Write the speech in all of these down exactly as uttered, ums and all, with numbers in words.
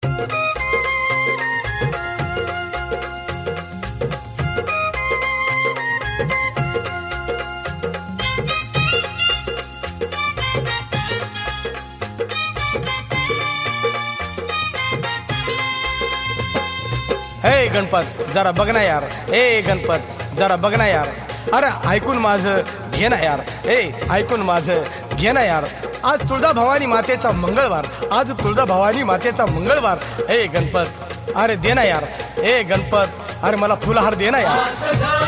हे गणपत जरा बघ ना यार, ए गणपत जरा बघ ना यार, अरे ऐकून माझं घे ना यार, ए ऐकून माझं घे ना यार. आज तुळजा भवानी मातेचा मंगळवार, आज तुळजा भवानी मातेचा मंगळवार. ए गणपत अरे दे ना यार, ए गणपत अरे मला फुलहार दे ना यार.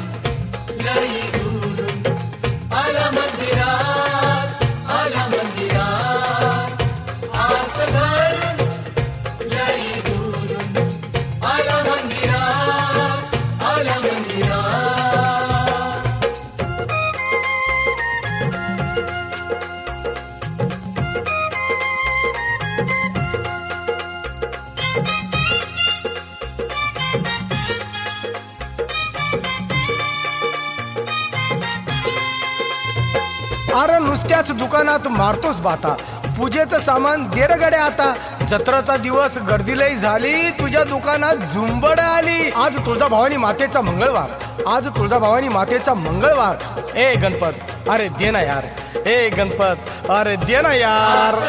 अरे नुसत्याच दुकानात मारतोस बाता, पूजेचं सामान दे रे गड्या आता. जत्राचा दिवस गर्दी लई झाली, तुझ्या दुकानात झुंबड आली. आज तुळजा भवानी मातेचा मंगळवार, आज तुळजा भवानी मातेचा मंगळवार. ए गणपत अरे दे ना यार, ए गणपत अरे दे ना यार.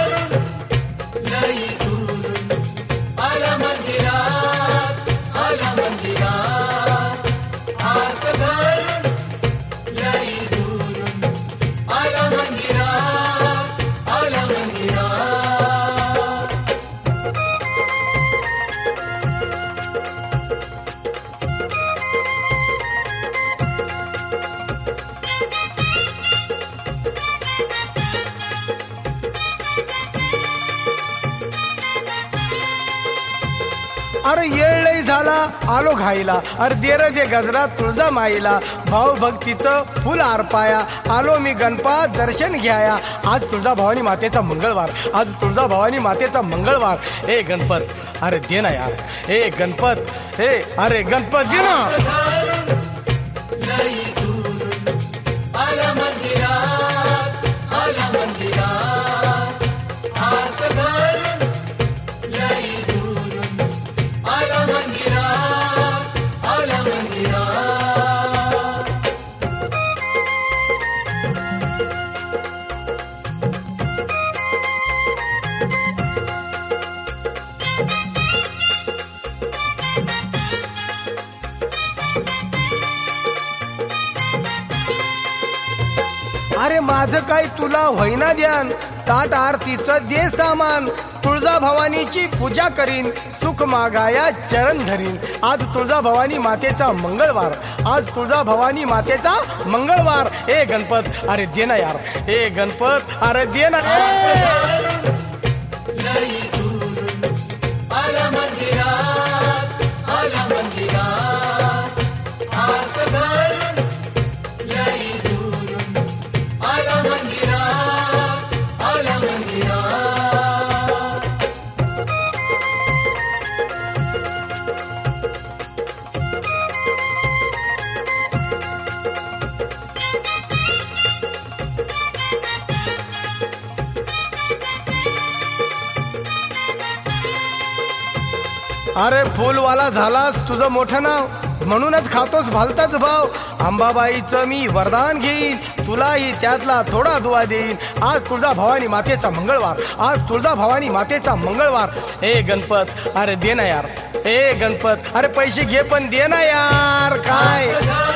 अरे येळ लई झाला आलो घाईला, अरे दे रे दे गजरा तुळजा माईला. भाऊ भक्तीचं फुल आरपाया, आलो मी गणपा दर्शन घ्याया. आज तुळजा भवानी मातेचा मंगळवार, आज तुळजा भवानी मातेचा मंगळवार. ए गणपत अरे दे ना यार, ए गणपत ए अरे गणपत दे ना. अरे माझं काय तुला होईना ध्यान, ताट आरतीचं दे सामान. तुळजा भवानीची पूजा करीन, सुख मागाया चरण धरीन. आज तुळजा भवानी मातेचा मंगळवार, आज तुळजा भवानी मातेचा मंगळवार. ए गणपत अरे दे ना यार, ए गणपत अरे दे ना. अरे फुलवाला झालास तुझं मोठं नाव, म्हणूनच खातोस भलताच भाव. अंबाबाईचं मी वरदान घेईन, तुलाही त्यातला थोडा दुवा देईन. आज तुळजा भवानी मातेचा मंगळवार, आज तुळजा भवानी मातेचा मंगळवार. ए गणपत अरे दे ना यार, ए गणपत अरे पैसे घे पण दे ना यार. काय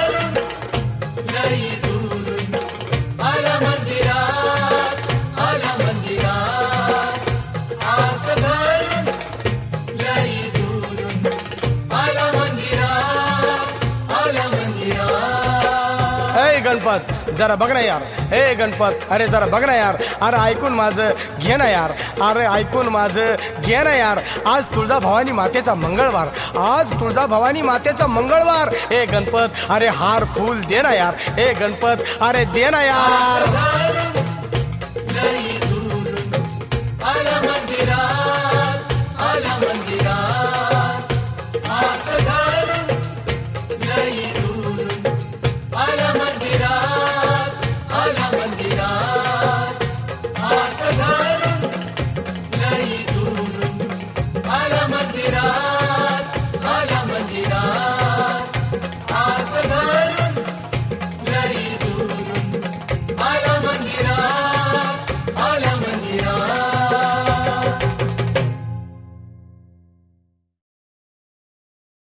गणपत जरा बघ ना यार, हे गणपत अरे जरा बघ ना यार. अरे ऐकून माझं घे ना यार, अरे ऐकून माझं घे ना यार. आज तुळजा भवानी मातेचा मंगळवार, आज तुळजा भवानी मातेचा मंगळवार. हे गणपत अरे हार फूल दे ना यार, हे गणपत अरे दे ना यार.